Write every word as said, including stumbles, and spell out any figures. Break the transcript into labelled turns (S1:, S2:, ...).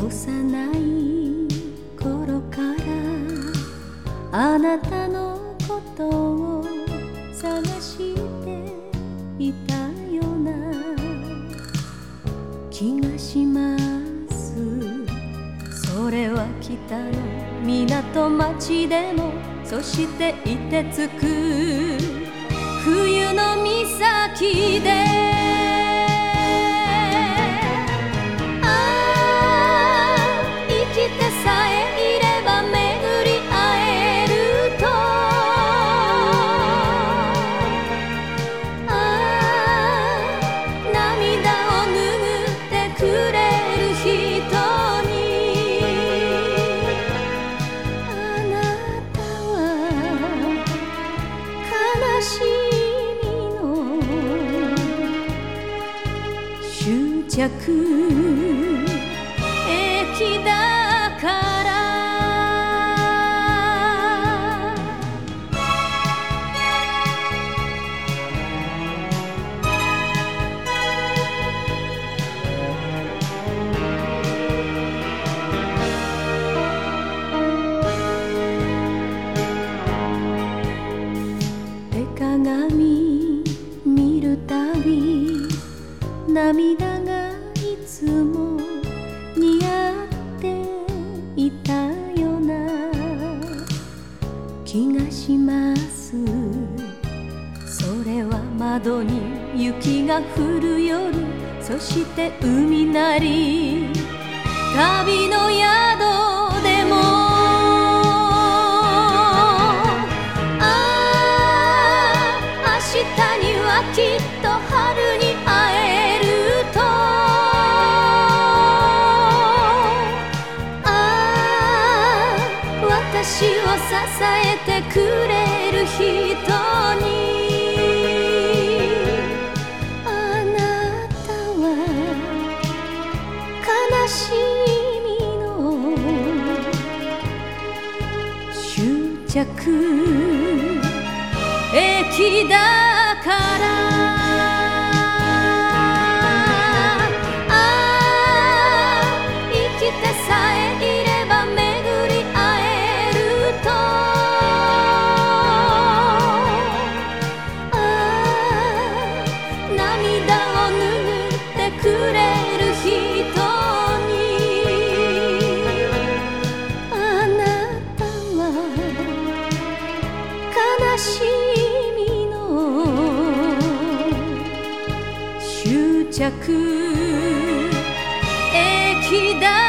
S1: 幼い頃からあなたのことを探していたような気がします。それは北の港町でも、そして凍てつく冬の岬で、終着駅だから手鏡見るたび涙がいつも似合っていたような気がします。それは窓に雪が降る夜、そして海なり旅の宿でも、ああ明日にはきっと春に会えると、私を支えてくれる人に、あなたは悲しみの終着駅だから。悲しみの終着駅だ